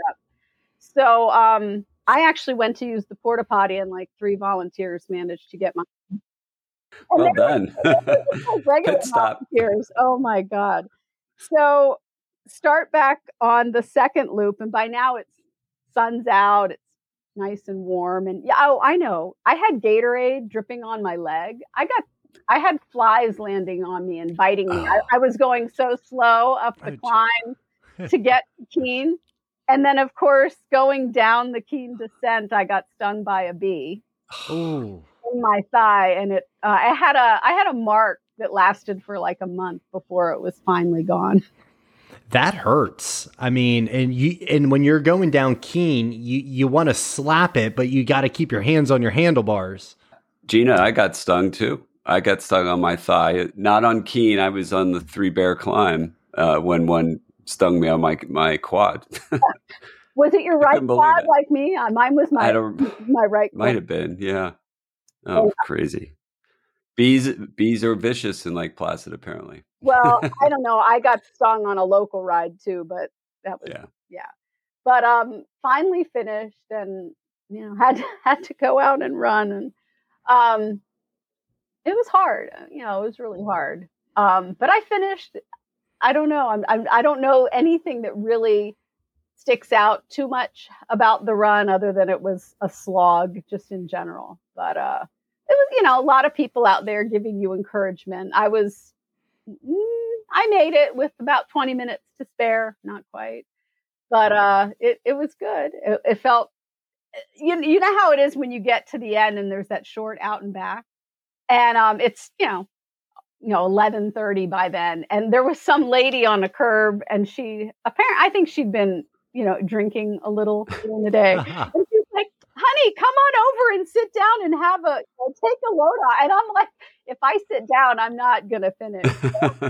So um, I actually went to use the porta potty, and like three volunteers managed to get my. And Well they were- done. they were just like regular Pit stop. volunteers. Oh my God. So start back on the second loop, and by now it's sun's out, it's nice and warm, and yeah, oh, I know. I had Gatorade dripping on my leg. I got, I had flies landing on me and biting me. Oh. I, I was going so slow up the Oh, climb to get Keene, and then of course going down the Keene descent, I got stung by a bee Ooh. in my thigh, and it. Uh, I had a, I had a mark that lasted for like a month before it was finally gone. That hurts. I mean, and you and when you're going down Keene, you you want to slap it, but you got to keep your hands on your handlebars. Gina, I got stung too. I got stung on my thigh. Not on Keene. I was on the Three Bear Climb uh, when one stung me on my my quad. Was it your I right couldn't believe quad it. like me? Uh, mine was my I don't. my right Might quad. have been. Yeah. Oh, crazy. Bees bees are vicious in Lake Placid, apparently. Well, I don't know. I got stung on a local ride too, but that was Yeah. yeah. But um, finally finished, and you know had had to go out and run, and um, it was hard. You know, it was really hard. Um, but I finished. I don't know. I'm, I'm I don't know anything that really sticks out too much about the run, other than it was a slog, just in general. But uh, it was, you know, a lot of people out there giving you encouragement. I was. I made it with about twenty minutes to spare, not quite, but uh, it, it was good. It, it felt, you, you know how it is when you get to the end and there's that short out and back, and um, it's, you know, you know, eleven thirty by then. And there was some lady on a curb, and she apparently, I think she'd been, you know, drinking a little during the day. And she's like, honey, come on over and sit down and have a, take a load off. And I'm like, if I sit down, I'm not going to finish. have, have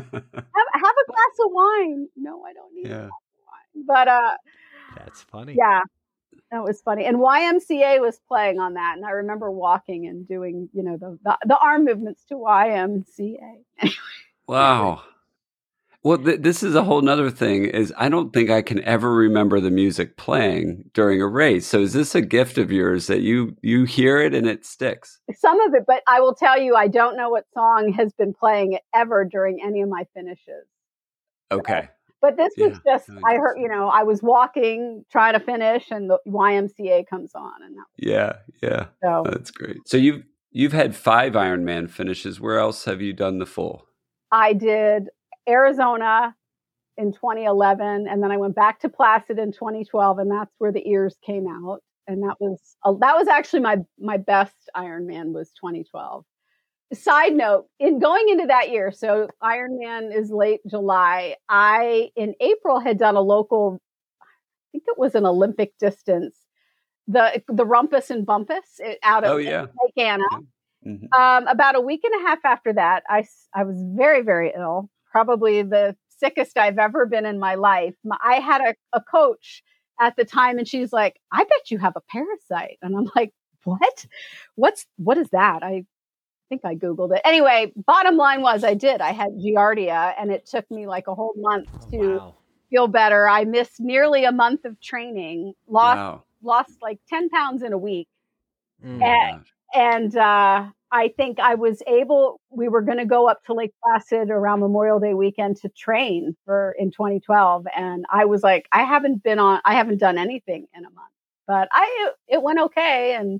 a glass of wine. No, I don't need Yeah. a glass of wine. But uh, That's funny. yeah, that was funny. And Y M C A was playing on that. And I remember walking and doing, you know, the, the, the arm movements to Y M C A. Wow. Well, th- this is a whole nother thing is I don't think I can ever remember the music playing during a race. So is this a gift of yours that you, you hear it and it sticks? Some of it, but I will tell you, I don't know what song has been playing ever during any of my finishes. Okay. But this was Yeah. just, I heard, you know, I was walking, trying to finish, and the Y M C A comes on. And that Yeah. Yeah. so That's great. So you've, you've had five Ironman finishes. Where else have you done the full? I did Arizona in twenty eleven, and then I went back to Placid in twenty twelve, and that's where the ears came out. And that was, uh, that was actually my, my best Ironman was twenty twelve. Side note, in going into that year, so Ironman is late July. I, in April, had done a local, I think it was an Olympic distance, the the Rumpus and Bumpus it, out of Oh, yeah. Lake Anna. Mm-hmm. Um, about a week and a half after that, I, I was very, very ill, probably the sickest I've ever been in my life. My, I had a, a coach at the time, and she's like, I bet you have a parasite. And I'm like, what? What's, what is that? I think I Googled it. Anyway, bottom line was I did. I had Giardia, and it took me like a whole month Oh, to wow. feel better. I missed nearly a month of training, lost, Wow. lost like ten pounds in a week. Mm. Oh, And, gosh. and uh, I think I was able, we were going to go up to Lake Placid around Memorial Day weekend to train for in twenty twelve. And I was like, I haven't been on, I haven't done anything in a month, but I, it went okay. And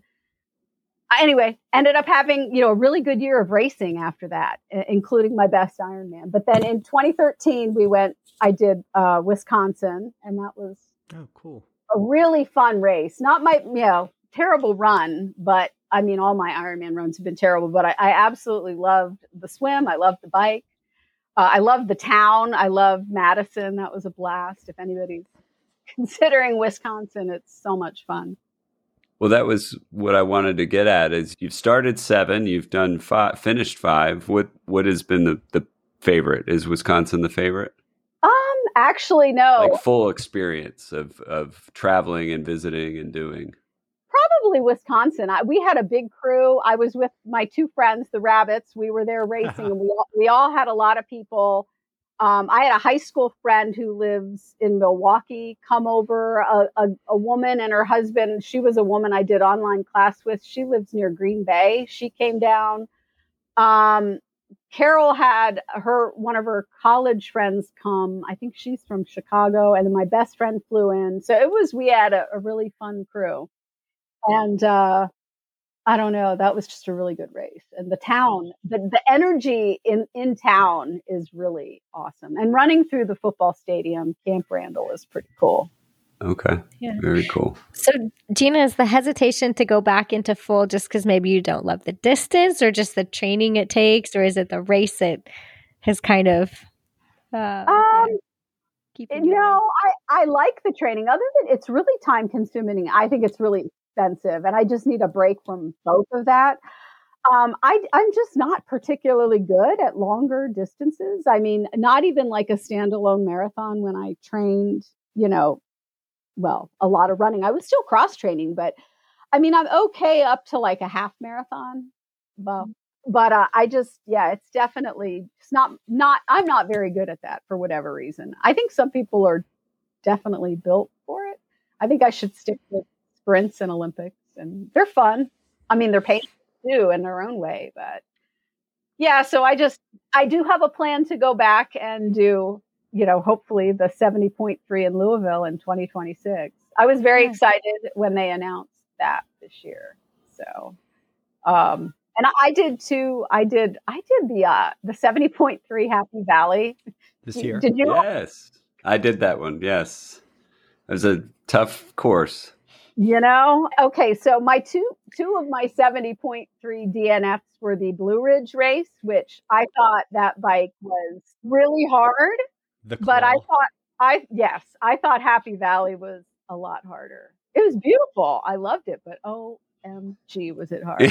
anyway, ended up having, you know, a really good year of racing after that, including my best Ironman. But then in twenty thirteen, we went, I did uh, Wisconsin, and that was oh, cool. a really fun race. Not my, you know, terrible run, but I mean, all my Ironman runs have been terrible, but I, I absolutely loved the swim. I loved the bike. Uh, I loved the town. I loved Madison. That was a blast. If anybody's considering Wisconsin, it's so much fun. Well, that was what I wanted to get at is you've started seven, you've done five, finished five. What, what has been the, the favorite? Is Wisconsin the favorite? Um, actually, no. Like full experience of, of traveling and visiting and doing. Probably Wisconsin. I, we had a big crew. I was with my two friends, the Rabbits. We were there racing, and we all, we all had a lot of people. Um, I had a high school friend who lives in Milwaukee come over, a, a, a woman and her husband. She was a woman I did online class with. She lives near Green Bay. She came down. Um, Carol had her, one of her college friends come. I think she's from Chicago. And then my best friend flew in. So it was, we had a, a really fun crew. And, uh, I don't know. That was just a really good race. And the town, the, the energy in, in town is really awesome. And running through the football stadium, Camp Randall, is pretty cool. Okay. Yeah. Very cool. So, Gina, is the hesitation to go back into full just because maybe you don't love the distance or just the training it takes? Or is it the race that has kind of... Uh, um, yeah, you know, I, I like the training. Other than it's really time consuming. I think it's really expensive, and I just need a break from both of that. Um, I, I'm just not particularly good at longer distances. I mean, not even like a standalone marathon when I trained, you know, well, a lot of running. I was still cross training, but I mean, I'm okay up to like a half marathon. But, but uh, I just, yeah, it's definitely, it's not, not, I'm not very good at that for whatever reason. I think some people are definitely built for it. I think I should stick with sprints and Olympics, and they're fun. I mean, they're painful too in their own way, but yeah, so I just, I do have a plan to go back and do, you know, hopefully the seventy point three in Louisville in twenty twenty-six. I was very excited when they announced that this year. So, um, and I did too. I did, I did the, uh, the seventy point three Happy Valley this year. Did you? Yes, I did that one. Yes. It was a tough course. You know, okay, so my two two of my seventy point three D N Fs were the Blue Ridge race, which I thought that bike was really hard. The but I thought I yes, I thought Happy Valley was a lot harder. It was beautiful. I loved it, but O M G was it hard.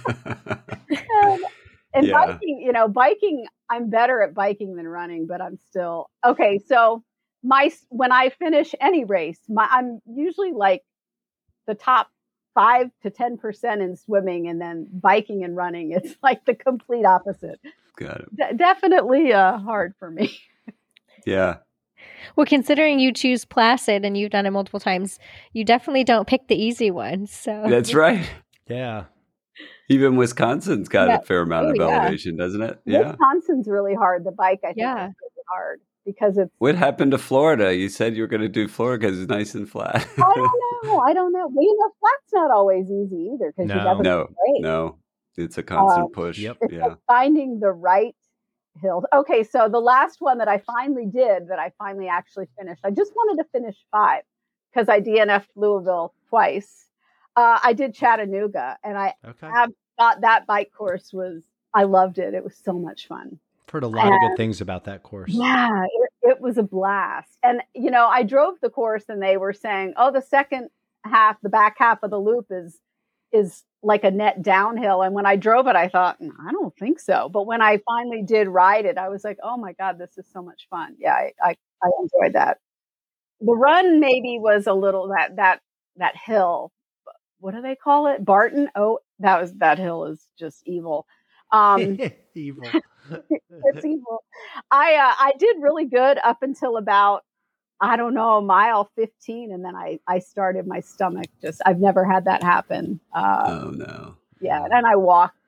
and and Yeah. biking, you know, biking, I'm better at biking than running, but I'm still okay, so my when I finish any race, my I'm usually like the top five to ten percent in swimming, and then biking and running, it's like the complete opposite. Got it. D- definitely uh, hard for me. Yeah. Well, considering you choose Placid and you've done it multiple times, you definitely don't pick the easy ones. So That's right. Yeah. Even Wisconsin's got Yeah. a fair amount Oh, of yeah. elevation, doesn't it? Yeah. Wisconsin's really hard. The bike, I think, Yeah. is really hard because it's. What happened to Florida? You said you were going to do Florida because it's nice and flat. I don't know. I don't know. Well, you know, flat's not always easy either because No. you never No, great. no. It's a constant Um, push. Yep. It's Yeah. like finding the right hills. Okay, so the last one that I finally did, that I finally actually finished, I just wanted to finish five because I D N F'd Louisville twice. Uh, I did Chattanooga, and I Okay. have thought that bike course was, I loved it. It was so much fun. I've heard a lot of good And- things about that course. Yeah, it, it was a blast. And, you know, I drove the course and they were saying, oh, the second half, the back half of the loop is, is like a net downhill. And when I drove it, I thought, "Mm, I don't think so. But when I finally did ride it, I was like, oh my God, this is so much fun. Yeah, I, I, I enjoyed that. The run maybe was a little that, that, that hill. What do they call it? Barton? Oh, that was, that hill is just evil. Um, Evil. it's evil. I uh, I did really good up until about, I don't know, mile fifteen, and then I I started my stomach just. I've never had that happen. Uh, Oh, no. yeah, and I walked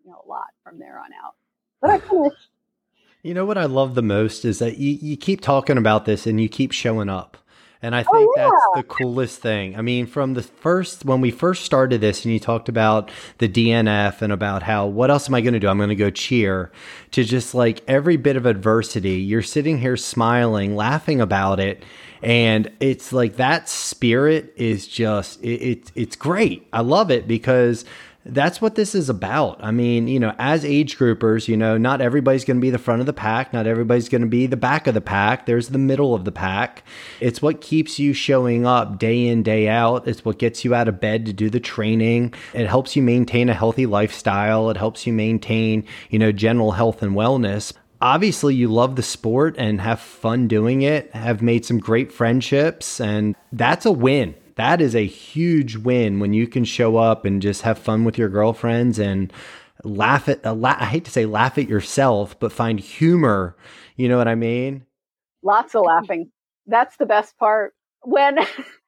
you know, a lot from there on out. But I finished. You know what I love the most is that you, you keep talking about this and you keep showing up. And I think oh, yeah. that's the coolest thing. I mean, from the first, when we first started this and you talked about the D N F and about how, what else am I going to do? I'm going to go cheer, to just like every bit of adversity, you're sitting here smiling, laughing about it. And it's like that spirit is just, it, it it's great. I love it because that's what this is about. I mean, you know, as age groupers, you know, not everybody's going to be the front of the pack. Not everybody's going to be the back of the pack. There's the middle of the pack. It's what keeps you showing up day in, day out. It's what gets you out of bed to do the training. It helps you maintain a healthy lifestyle. It helps you maintain, you know, general health and wellness. Obviously, you love the sport and have fun doing it, have made some great friendships, and that's a win. That is a huge win when you can show up and just have fun with your girlfriends and laugh at, uh, la- I hate to say laugh at yourself, but find humor. You know what I mean? Lots of laughing. That's the best part. When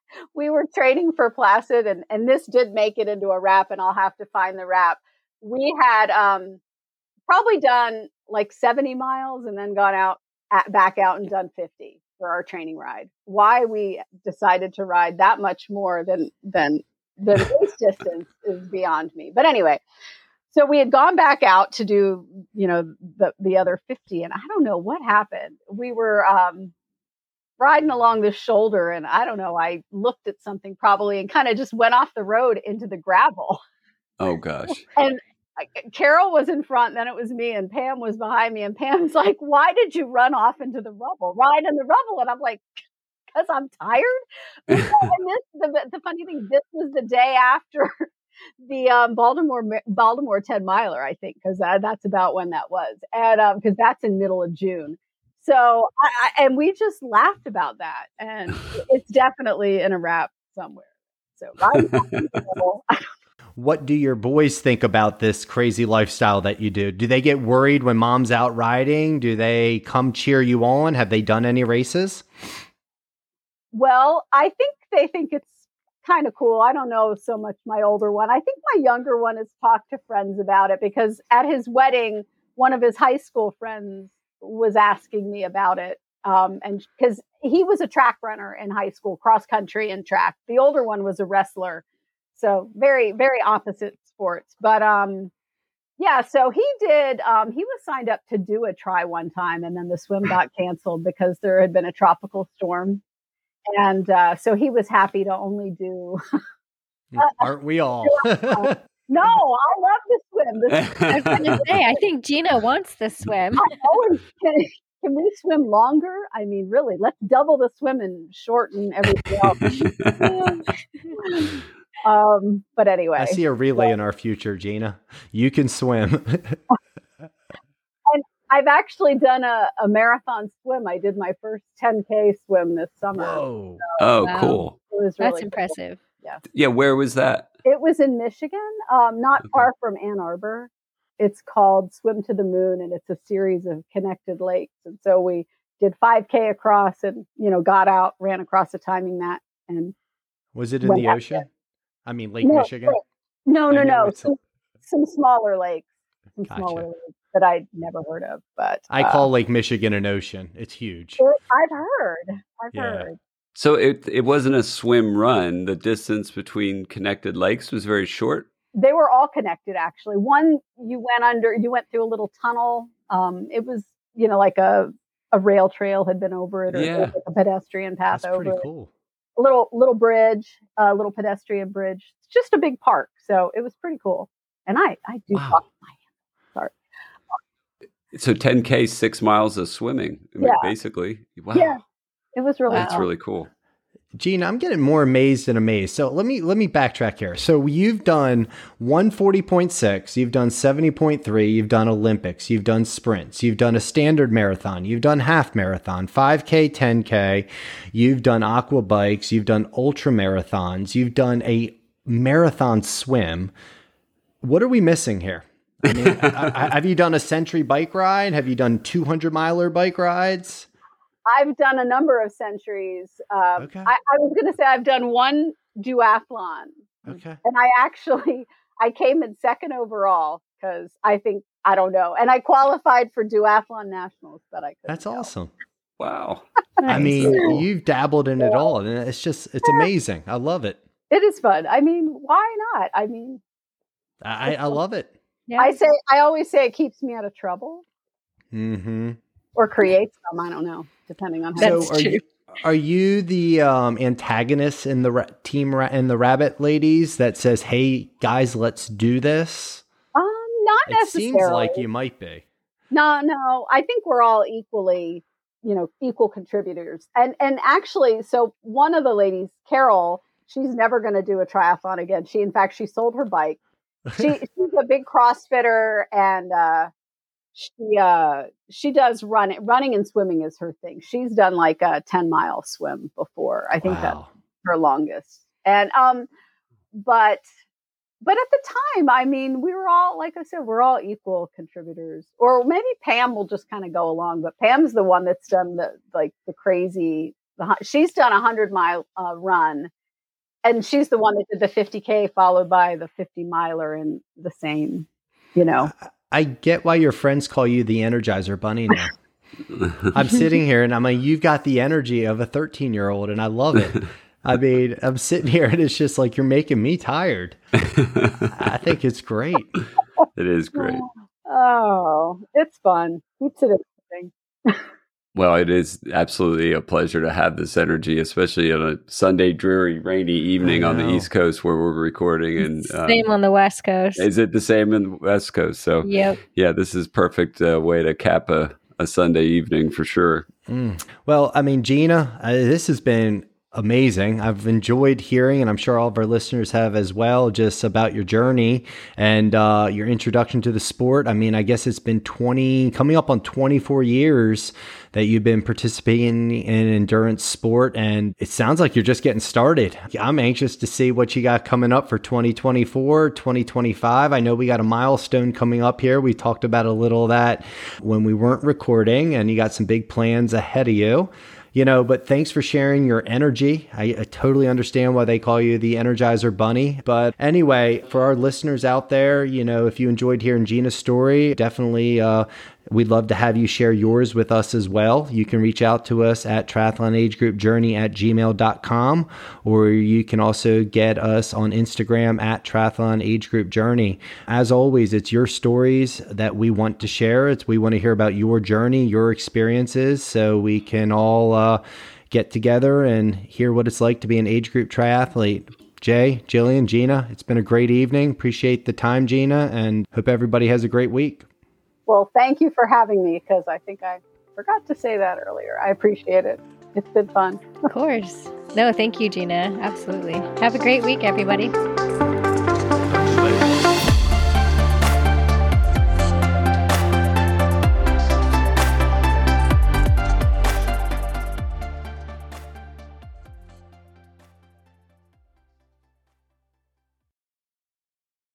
we were training for Placid, and, and this did make it into a wrap, and I'll have to find the wrap. We had um, probably done like seventy miles and then gone out at, back out and done fifty. For our training ride. Why we decided to ride that much more than than the race distance is beyond me. But anyway, so we had gone back out to do, you know, the the other fifty, and I don't know what happened. We were um, riding along this shoulder, and I don't know. I looked at something probably and kind of just went off the road into the gravel. Oh gosh! And Carol was in front, then it was me, and Pam was behind me. And Pam's like, "Why did you run off into the rubble, ride in the rubble?" And I'm like, "Because I'm tired." And this, the, the funny thing, this was the day after the um, Baltimore Baltimore ten miler, I think, because that, that's about when that was, and because um, that's in middle of June. So, I, I, and we just laughed about that, and it's definitely in a wrap somewhere. So, riding off into the rubble, I don't What do your boys think about this crazy lifestyle that you do? Do they get worried when mom's out riding? Do they come cheer you on? Have they done any races? Well, I think they think it's kind of cool. I don't know so much my older one. I think my younger one has talked to friends about it because at his wedding, one of his high school friends was asking me about it. Um, and because he was a track runner in high school, cross country and track. The older one was a wrestler. So very, very opposite sports. But um, yeah, so he did, um, he was signed up to do a try one time, and then the swim got canceled because there had been a tropical storm. And uh, so he was happy to only do. Aren't we all? No, I love the swim. The swim. I was going to say, I think Gina wants the swim. I always, can, can we swim longer? I mean, really, let's double the swim and shorten everything else. Um, but anyway, I see a relay so, in our future, Gina. You can swim. And I've actually done a, a marathon swim. I did my first ten K swim this summer. Whoa. So, oh, wow. cool. It was That's really impressive. Cool. Yeah. Yeah. Where was that? It was in Michigan, um, not Okay. far from Ann Arbor. It's called Swim to the Moon, and it's a series of connected lakes. And so we did five K across and, you know, got out, ran across the timing mat. And was it in went the back ocean? there. I mean, Lake No, Michigan? No, no, I know no. it's- Some, some smaller lakes, some Gotcha. smaller lakes that I'd never heard of. But I uh, call Lake Michigan an ocean. It's huge. it, I've heard. I've Yeah. heard. So it it wasn't a swim run. The distance between connected lakes was very short. They were all connected, actually. One, you went under, you went through a little tunnel. Um, it was, you know, like a, a rail trail had been over it, or Yeah. like a pedestrian path That's over pretty it. cool. A little little bridge, a little pedestrian bridge. It's just a big park, so it was pretty cool. And I, I do Wow. talk my hands. Sorry. So ten K, six miles of swimming, I mean, Yeah. basically. Wow. Yeah. It was really That's fun. really cool. Gina, I'm getting more amazed and amazed. So let me let me backtrack here. So you've done one forty point six, you've done seventy point three, you've done Olympics, you've done sprints, you've done a standard marathon, you've done half marathon, five K, ten K, you've done aqua bikes, you've done ultra marathons, you've done a marathon swim. What are we missing here? I mean, I, I, have you done a century bike ride? Have you done two hundred miler bike rides? I've done a number of centuries. Um, Okay. I, I was going to say I've done one duathlon. Okay. And I actually, I came in second overall because I think, I don't know. And I qualified for duathlon nationals, but I couldn't. That's go. awesome. Wow. I mean, you've dabbled in it all, and it's just, it's amazing. I love it. It is fun. I mean, why not? I mean, I, I love it. Yeah. I say, I always say it keeps me out of trouble Mm-hmm. or creates them. I don't know, depending on how. So That's are true. you, are you the um, antagonist in the ra- team ra- in the Rabbit Ladies that says, "Hey guys, let's do this"? Um, not It necessarily. seems like you might be. No, no. I think we're all equally, you know, equal contributors. And and actually, so one of the ladies, Carol, she's never going to do a triathlon again. She, in fact, she sold her bike. She she's a big CrossFitter, and uh, she uh, she does running. Running and swimming is her thing. She's done like a ten mile swim before. I think that's Wow. her longest. And um, but. But at the time, I mean, we were all, like I said, we're all equal contributors. Or maybe Pam will just kind of go along. But Pam's the one that's done the like the crazy. The, hu- she's done a hundred mile uh, run, and she's the one that did the fifty K followed by the fifty miler in the same. You know, I get why your friends call you the Energizer Bunny now. I'm sitting here and I'm like, you've got the energy of a thirteen year old, and I love it. I mean, I'm sitting here and it's just like, you're making me tired. I think it's great. It is great. oh, it's fun. Keeps it interesting. Well, it is absolutely a pleasure to have this energy, especially on a Sunday, dreary, rainy evening on the know. East Coast where we're recording. And uh, Same on the West Coast. is it the same in the West Coast? So, Yep. yeah, this is perfect uh, way to cap a, a Sunday evening for sure. Mm. Well, I mean, Gina, uh, this has been amazing. I've enjoyed hearing, and I'm sure all of our listeners have as well, just about your journey and uh, your introduction to the sport. I mean, I guess it's been twenty, coming up on twenty-four years that you've been participating in endurance sport, and it sounds like you're just getting started. I'm anxious to see what you got coming up for twenty twenty-four, twenty twenty-five. I know we got a milestone coming up here. We talked about a little of that when we weren't recording, and you got some big plans ahead of you. You know, but thanks for sharing your energy. I, I totally understand why they call you the Energizer Bunny. But anyway, for our listeners out there, you know, if you enjoyed hearing Gina's story, definitely uh, we'd love to have you share yours with us as well. You can reach out to us at triathlon age group journey at gmail dot com, or you can also get us on Instagram at triathlon age group journey. As always, it's your stories that we want to share. It's we want to hear about your journey, your experiences, so we can all uh, get together and hear what it's like to be an age group triathlete. Jay, Jillian, Gina, it's been a great evening. Appreciate the time, Gina, and hope everybody has a great week. Well, thank you for having me, because I think I forgot to say that earlier. I appreciate it. It's been fun. Of course. No, thank you, Gina. Absolutely. Have a great week, everybody.